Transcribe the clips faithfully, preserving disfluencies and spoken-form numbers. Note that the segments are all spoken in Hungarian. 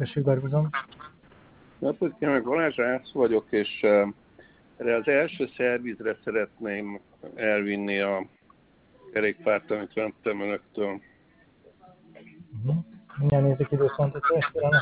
Tessék, Barbizon. Napot kívánok, Balázs Rász vagyok, és erre az első szervizre szeretném elvinni a kerékpárt, amit vettem önöktől. Uh-huh. Milyen nézik időpontot kérlek?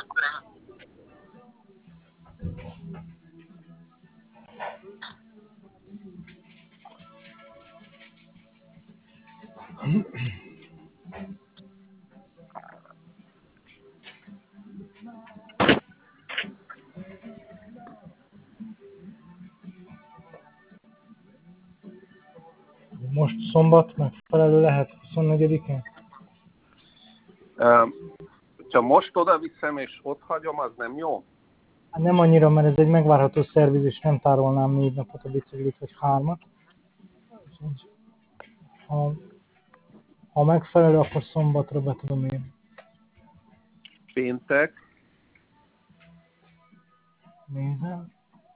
Most szombat megfelelő lehet huszonnegyedikén? Uh, ha most oda viszem és ott hagyom, az nem jó? Hát nem annyira, mert ez egy megvárható szerviz, és nem tárolnám négy napot a biciklit, vagy hármat. Ha, ha megfelelő, akkor szombatra be tudom írni. Péntek. Nézem.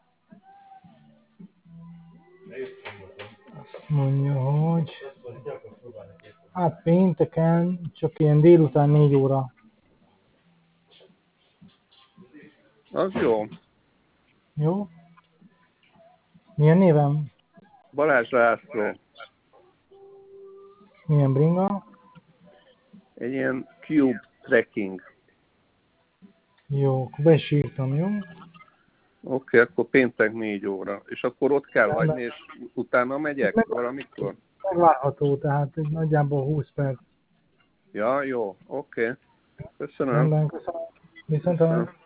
Azt mondja, hogy... Hát pénteken csak ilyen délután négy óra. Az jó. Jó? Milyen névem? Balázs László. Milyen bringa? Egy ilyen Cube Trekking. Jó, akkor be is írtam, jó? Oké, okay, akkor péntek négy óra. És akkor ott kell Rendben. hagyni, és utána megyek Meg, valamikor? Megvárható, tehát nagyjából húsz perc. Ja, jó, oké. Okay. Köszönöm. Rendben, köszönöm. Viszont